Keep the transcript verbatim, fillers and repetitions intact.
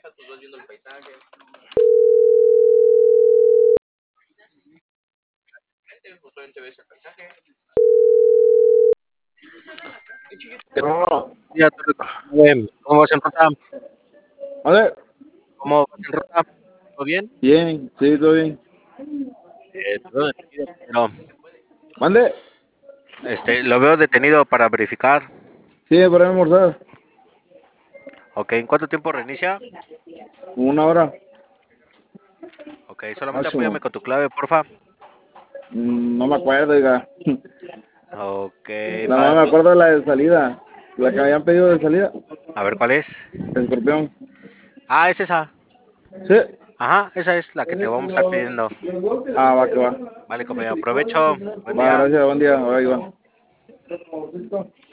No, Ya, tú- bien, ¿cómo vas en ruta? ¿vale? ¿Cómo vas en ruta? ¿Todo bien? Bien, sí, todo bien. Eh, lo veo detenido, pero, ¿Mande? este, lo veo detenido para verificar. Sí, para almorzar. Ok, ¿en cuánto tiempo reinicia? Una hora Ok, solamente máximo. apóyame con tu clave, porfa. Mm, No me acuerdo, oiga. Ok, Nada más va. me acuerdo de la de salida. La que habían pedido de salida. A ver, ¿cuál es? Escorpión. Ah, es esa. Sí. Ajá, esa es la que te vamos a estar pidiendo. Ah, va, que va. Vale, compañero, aprovecho. Buen Va, día. gracias, buen día. Ahora, Iván.